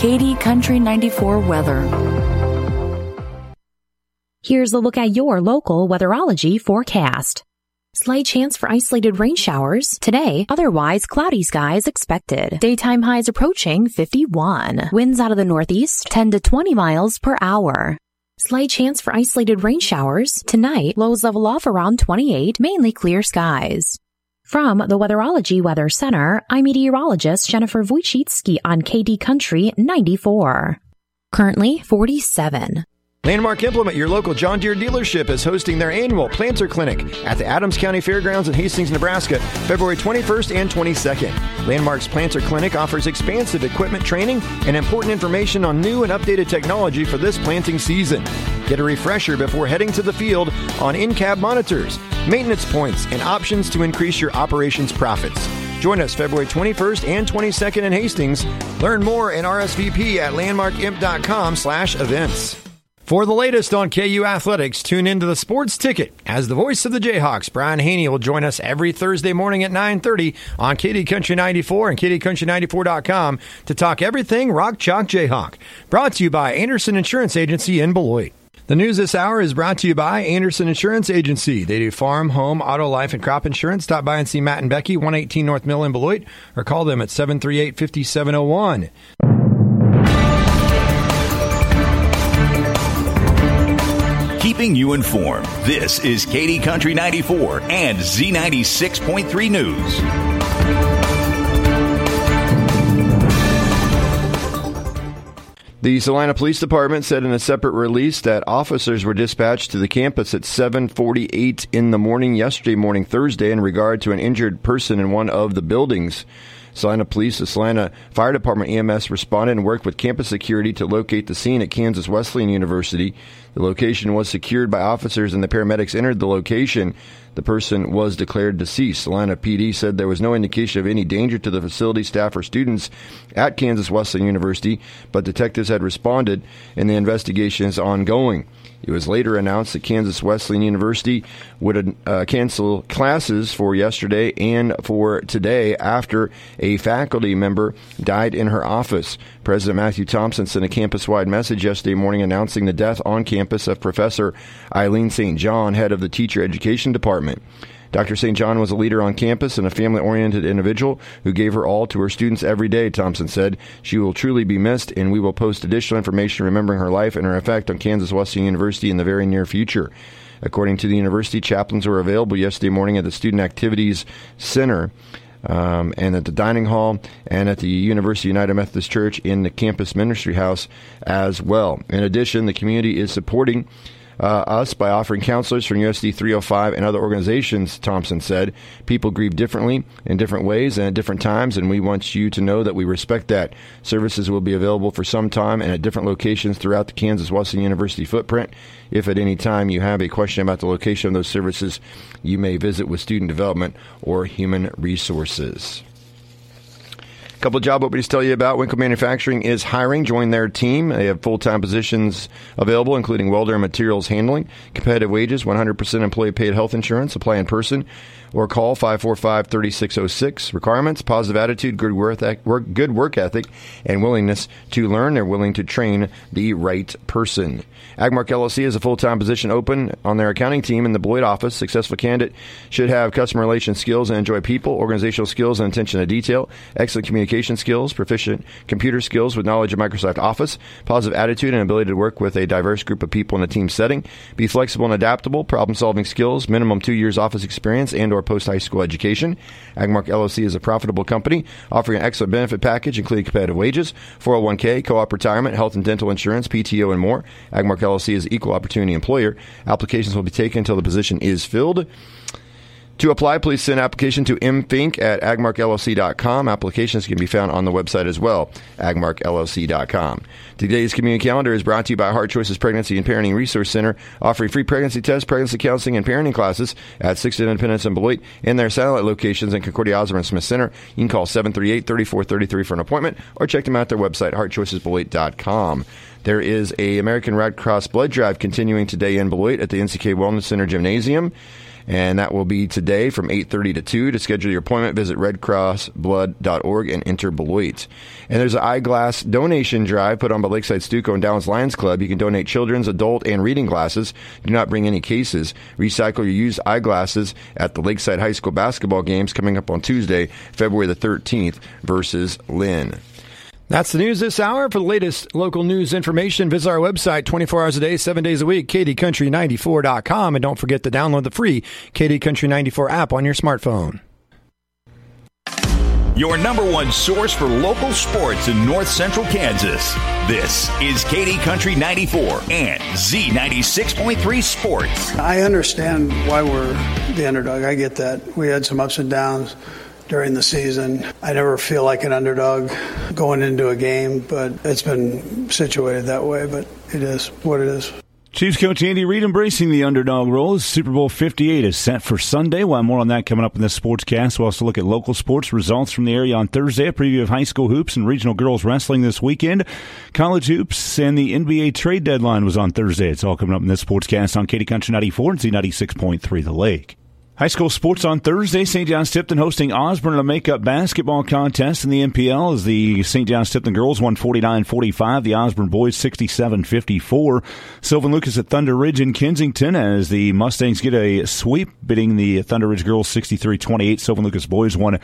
KD Country 94 weather. Here's a look at your local weatherology forecast. Slight chance for isolated rain showers today, otherwise cloudy skies expected. Daytime highs approaching 51. Winds out of the northeast 10 to 20 miles per hour. Slight chance for isolated rain showers tonight, lows level off around 28, mainly clear skies. From the Weatherology Weather Center, I'm meteorologist Jennifer Wojcicki on KD Country 94. Currently 47. Landmark Implement, your local John Deere dealership, is hosting their annual Planter Clinic at the Adams County Fairgrounds in Hastings, Nebraska, February 21st and 22nd. Landmark's Planter Clinic offers expansive equipment training and important information on new and updated technology for this planting season. Get a refresher before heading to the field on in-cab monitors, maintenance points, and options to increase your operations profits. Join us February 21st and 22nd in Hastings. Learn more and RSVP at landmarkimp.com/events. For the latest on KU Athletics, tune into the Sports Ticket as the voice of the Jayhawks, Brian Haney, will join us every Thursday morning at 9:30 on KD Country 94 and KDCountry94.com to talk everything Rock Chalk Jayhawk. Brought to you by Anderson Insurance Agency in Beloit. The news this hour is brought to you by Anderson Insurance Agency. They do farm, home, auto, life, and crop insurance. Stop by and see Matt and Becky, 118 North Mill in Beloit, or call them at 738-5701. Keeping you informed, this is KD Country 94 and Z96.3 News. The Salina Police Department said in a separate release that officers were dispatched to the campus at 7:48 in the morning yesterday morning, Thursday, in regard to an injured person in one of the buildings. Salina Police, the Salina Fire Department EMS responded and worked with campus security to locate the scene at Kansas Wesleyan University. The location was secured by officers and the paramedics entered the location. The person was declared deceased. Salina PD said there was no indication of any danger to the facility, staff, or students at Kansas Wesleyan University, but detectives had responded and the investigation is ongoing. It was later announced that Kansas Wesleyan University would cancel classes for yesterday and for today after a faculty member died in her office. President Matthew Thompson sent a campus-wide message yesterday morning announcing the death on campus of Professor Eileen St. John, head of the Teacher Education Department. Dr. St. John was a leader on campus and a family-oriented individual who gave her all to her students every day, Thompson said. She will truly be missed, and we will post additional information remembering her life and her effect on Kansas Wesleyan University in the very near future. According to the university, chaplains were available yesterday morning at the Student Activities Center and at the dining hall and at the University United Methodist Church in the campus ministry house as well. In addition, the community is supporting us by offering counselors from USD 305 and other organizations, Thompson said. People grieve differently in different ways and at different times, and we want you to know that we respect that. Services will be available for some time and at different locations throughout the Kansas Wesleyan University footprint. If at any time you have a question about the location of those services, you may visit with Student Development or Human Resources. Couple of job openings to tell you about. Winkle Manufacturing is hiring. Join their team. They have full-time positions available, including welder and materials handling. Competitive wages, 100% employee-paid health insurance. Apply in person or call 545-3606. Requirements, positive attitude, good work ethic, and willingness to learn. They're willing to train the right person. Agmark LLC has a full-time position open on their accounting team in the Beloit office. Successful candidate should have customer relation skills and enjoy people, organizational skills, and attention to detail, excellent communication skills, proficient computer skills with knowledge of Microsoft Office, positive attitude and ability to work with a diverse group of people in a team setting, be flexible and adaptable, problem-solving skills, minimum 2 years office experience and or post-high school education. Agmark LLC is a profitable company offering an excellent benefit package, including competitive wages, 401k, co-op retirement, health and dental insurance, PTO, and more. Agmark LLC is an equal opportunity employer. Applications will be taken until the position is filled. To apply, please send an application to mfink@agmarkllc.com. Applications can be found on the website as well, agmarkllc.com. Today's community calendar is brought to you by Heart Choices Pregnancy and Parenting Resource Center, offering free pregnancy tests, pregnancy counseling, and parenting classes at 6th Independence and Beloit and their satellite locations in Concordia, Osborne, and Smith Center. You can call 738-3433 for an appointment or check them out at their website, heartchoicesbeloit.com. There is a American Red Cross blood drive continuing today in Beloit at the NCK Wellness Center Gymnasium. and that will be today from 8:30 to 2. To schedule your appointment, visit redcrossblood.org and enter Beloit. And there's an eyeglass donation drive put on by Lakeside Stuco and Downs Lions Club. You can donate children's, adult, and reading glasses. Do not bring any cases. Recycle your used eyeglasses at the Lakeside High School basketball games coming up on Tuesday, February the 13th versus Lynn. That's the news this hour. For the latest local news information, visit our website 24 hours a day, 7 days a week, KDCountry94.com. And don't forget to download the free KD Country 94 app on your smartphone. Your number one source for local sports in north central Kansas. This is KD Country 94 and Z96.3 Sports. I understand why we're the underdog. I get that. We had some ups and downs during the season. I never feel like an underdog going into a game, but it's been situated that way, but it is what it is. Chiefs coach Andy Reid embracing the underdog role as Super Bowl 58 is set for Sunday. We'll have more on that coming up in this sportscast. We'll also look at local sports results from the area on Thursday, a preview of high school hoops and regional girls wrestling this weekend, college hoops, and the NBA trade deadline was on Thursday. It's all coming up in this sportscast on KD Country 94 and Z96.3 The Lake. High school sports on Thursday. St. John's Tipton hosting Osborne in a makeup basketball contest in the MPL as the St. John's Tipton girls won 49-45. The Osborne boys 67-54. Sylvan Lucas at Thunder Ridge in Kensington as the Mustangs get a sweep, beating the Thunder Ridge girls 63-28. Sylvan Lucas boys won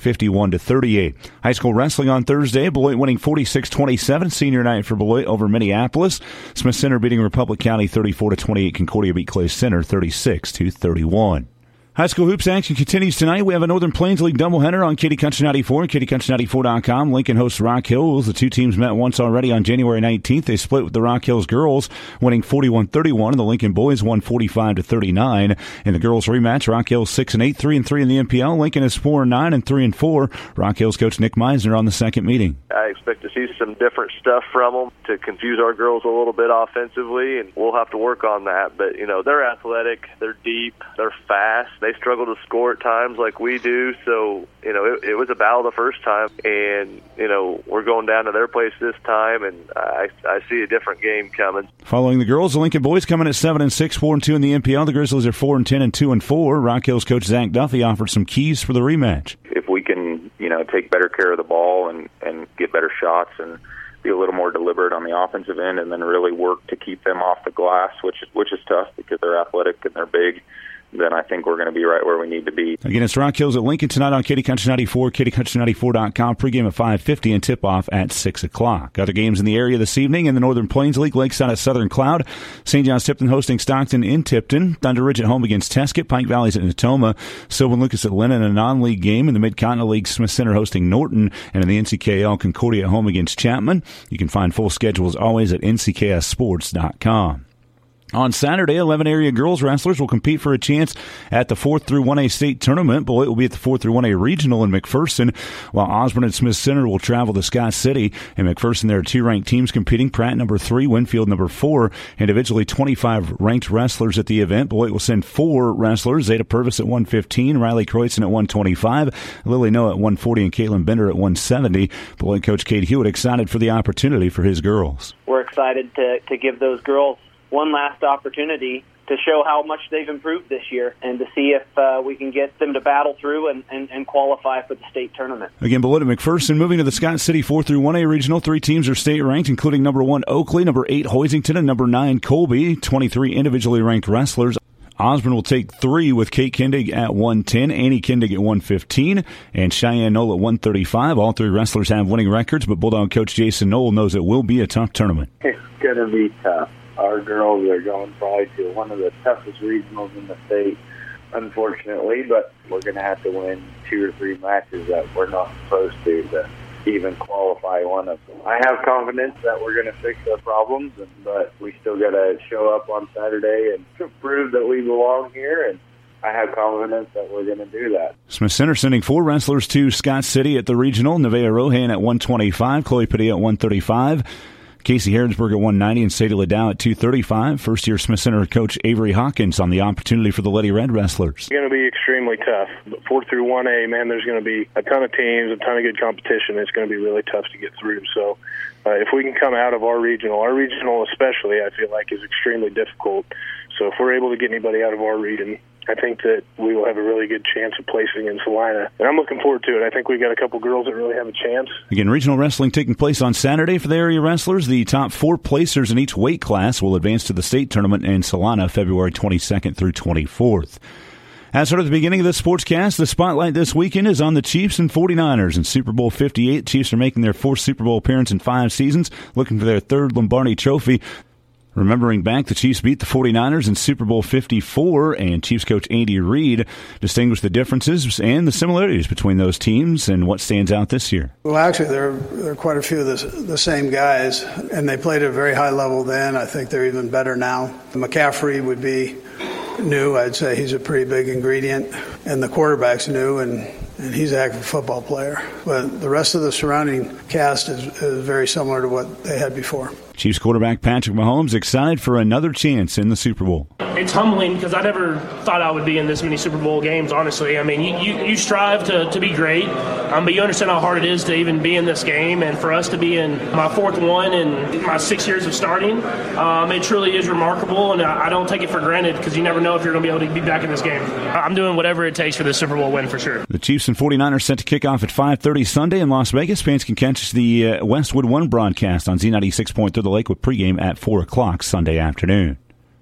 51-38. High school wrestling on Thursday. Beloit winning 46-27. Senior night for Beloit over Minneapolis. Smith Center beating Republic County 34-28. Concordia beat Clay Center 36-31. High school hoops action continues tonight. We have a Northern Plains League doubleheader on KD Country 94 and KDCountry94.com. Lincoln hosts Rock Hills. The two teams met once already on January 19th. They split with the Rock Hills girls, winning 41-31, and the Lincoln boys won 45-39. In the girls rematch, Rock Hills 6-8, 3-3 in the MPL. Lincoln is 4-9 and 3-4. Rock Hills coach Nick Meisner on the second meeting. I expect to see some different stuff from them to confuse our girls a little bit offensively, and we'll have to work on that. But, you know, they're athletic, they're deep, they're fast. They struggle to score at times like we do, so, you know, it was a battle the first time, and, you know, we're going down to their place this time, and I see a different game coming. Following the girls, the Lincoln boys coming at 7-6, 4-2 in the MPL. The Grizzlies are 4-10 and 2-4. Rock Hills coach Zach Duffy offered some keys for the rematch. If we can, you know, take better care of the ball and get better shots and be a little more deliberate on the offensive end, and then really work to keep them off the glass, which is tough because they're athletic and they're big, then I think we're going to be right where we need to be. Again, it's Rock Hills at Lincoln tonight on KD Country 94, KDCountry94.com. Pregame at 5:50 and tip-off at 6 o'clock. Other games in the area this evening in the Northern Plains League, Lakeside at Southern Cloud. St. John's Tipton hosting Stockton in Tipton. Thunder Ridge at home against Teskett. Pike Valley's at Natoma. Sylvan Lucas at Lennon, a non-league game. In the Mid-Continent League, Smith Center hosting Norton. And in the NCKL, Concordia at home against Chapman. You can find full schedules always at ncksports.com. On Saturday, 11 area girls wrestlers will compete for a chance at the 4th through 1A state tournament. Beloit will be at the 4th through 1A regional in McPherson, while Osborne and Smith Center will travel to Scott City. In McPherson, there are two ranked teams competing, Pratt number 3, Winfield number 4. Individually, 25 ranked wrestlers at the event. Beloit will send 4 wrestlers, Zeta Purvis at 115, Riley Kreutzen at 125, Lily Noah at 140, and Caitlin Bender at 170. Beloit coach Kate Hewitt excited for the opportunity for his girls. We're excited to give those girls one last opportunity to show how much they've improved this year and to see if we can get them to battle through and qualify for the state tournament. Again, Beloit and McPherson moving to the Scott City 4 through 1A regional. 3 teams are state ranked, including number 1 Oakley, number 8 Hoisington, and number 9 Colby. 23 individually ranked wrestlers. Osborne will take 3 with Kate Kindig at 110, Annie Kindig at 115, and Cheyenne Knoll at 135. All 3 wrestlers have winning records, but Bulldog coach Jason Knoll knows it will be a tough tournament. It's going to be tough. Our girls are going probably to one of the toughest regionals in the state, unfortunately, but we're going to have to win 2 or 3 matches that we're not supposed to even qualify one of them. I have confidence that we're going to fix our problems, but we still got to show up on Saturday and prove that we belong here, and I have confidence that we're going to do that. Smith Center sending 4 wrestlers to Scott City at the regional. Nevaeh Rohan at 125, Chloe Padilla at 135. Casey Harrodsburg at 190 and Sadie Liddell at 235. First-year Smith Center coach Avery Hawkins on the opportunity for the Lady Red wrestlers. It's going to be extremely tough. But 4 through 1A, man, there's going to be a ton of teams, a ton of good competition. It's going to be really tough to get through. So if we can come out of our regional especially, I feel like is extremely difficult. So if we're able to get anybody out of our region, I think that we will have a really good chance of placing in Salina. And I'm looking forward to it. I think we've got a couple girls that really have a chance. Again, regional wrestling taking place on Saturday for the area wrestlers. The top 4 placers in each weight class will advance to the state tournament in Salina February 22nd through 24th. As for the beginning of the sportscast, the spotlight this weekend is on the Chiefs and 49ers. In Super Bowl 58, Chiefs are making their 4th Super Bowl appearance in 5 seasons, looking for their 3rd Lombardi trophy. Remembering back, the Chiefs beat the 49ers in Super Bowl 54, and Chiefs coach Andy Reid distinguished the differences and the similarities between those teams and what stands out this year. Well, actually, there are quite a few of the same guys, and they played at a very high level then. I think they're even better now. McCaffrey would be new. I'd say he's a pretty big ingredient, and the quarterback's new, and he's a heck of a football player. But the rest of the surrounding cast is very similar to what they had before. Chiefs quarterback Patrick Mahomes excited for another chance in the Super Bowl. It's humbling because I never thought I would be in this many Super Bowl games, honestly. I mean, you strive to be great, but you understand how hard it is to even be in this game. And for us to be in my 4th one in my 6 years of starting, it truly is remarkable, and I don't take it for granted because you never know if you're going to be able to be back in this game. I'm doing whatever it takes for the Super Bowl win for sure. The Chiefs and 49ers set to kick off at 5:30 Sunday in Las Vegas. Fans can catch the Westwood One broadcast on Z96.3 The Lake with pregame at 4 o'clock Sunday afternoon.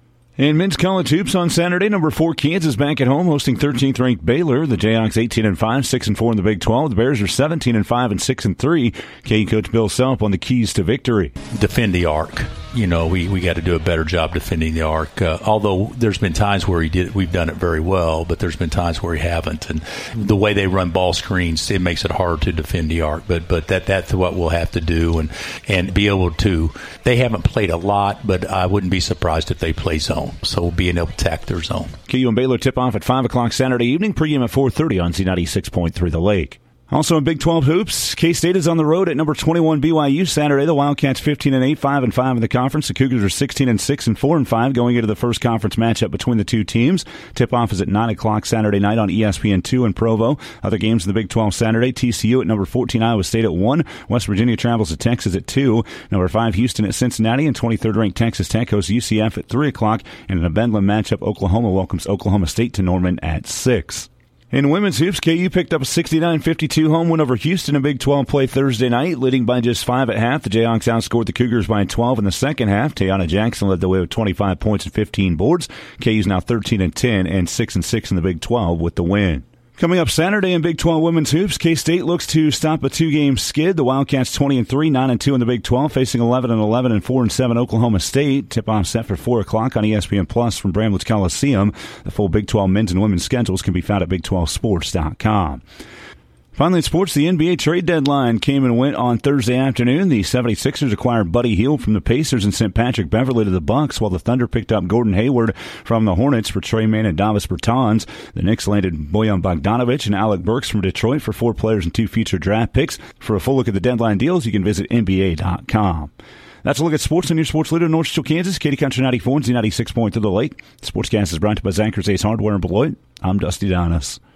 In men's college hoops on Saturday, number 4 Kansas back at home hosting 13th ranked Baylor. The Jayhawks 18-5, 6-4 in the Big 12. The Bears are 17-5 and 6-3. KU coach Bill Self on the keys to victory. Defend the arc. You know, we got to do a better job defending the arc. Although there's been times where we've done it very well, but there's been times where we haven't. And the way they run ball screens, it makes it hard to defend the arc. But that's what we'll have to do and be able to. They haven't played a lot, but I wouldn't be surprised if they play zone. So being able to attack their zone. KU and Baylor tip off at 5 o'clock Saturday evening. Pregame at 4:30 on Z96.3 The Lake. Also in Big 12 hoops, K-State is on the road at number 21 BYU Saturday. The Wildcats 15-8, 5-5 in the conference. The Cougars are 16-6 and 4-5 going into the first conference matchup between the two teams. Tip-off is at 9 o'clock Saturday night on ESPN2 in Provo. Other games in the Big 12 Saturday, TCU at number 14 Iowa State at 1. West Virginia travels to Texas at 2. Number 5 Houston at Cincinnati, and 23rd ranked Texas Tech hosts UCF at 3 o'clock. And in a Bedlam matchup, Oklahoma welcomes Oklahoma State to Norman at 6. In women's hoops, KU picked up a 69-52 home win over Houston in Big 12 play Thursday night, leading by just 5 at half. The Jayhawks outscored the Cougars by 12 in the second half. Tayana Jackson led the way with 25 points and 15 boards. KU's now 13-10 and 6-6 in the Big 12 with the win. Coming up Saturday in Big 12 women's hoops, K-State looks to stop a 2-game skid. The Wildcats 20-3, 9-2 in the Big 12, facing 11-11 and 4-7 Oklahoma State. Tip-off set for 4 o'clock on ESPN Plus from Bramlage Coliseum. The full Big 12 men's and women's schedules can be found at Big12Sports.com. Finally, in sports, the NBA trade deadline came and went on Thursday afternoon. The 76ers acquired Buddy Hield from the Pacers and sent Patrick Beverley to the Bucks, while the Thunder picked up Gordon Hayward from the Hornets for Trey Mann and Davis Bertans. The Knicks landed Bojan Bogdanovic and Alec Burks from Detroit for 4 players and 2 future draft picks. For a full look at the deadline deals, you can visit NBA.com. That's a look at sports on your sports leader in North Central Kansas, Katy Country 94 and Z96.3 The Lake. The Sportscast is brought to you by Zanker's Ace Hardware in Beloit. I'm Dusty Donis.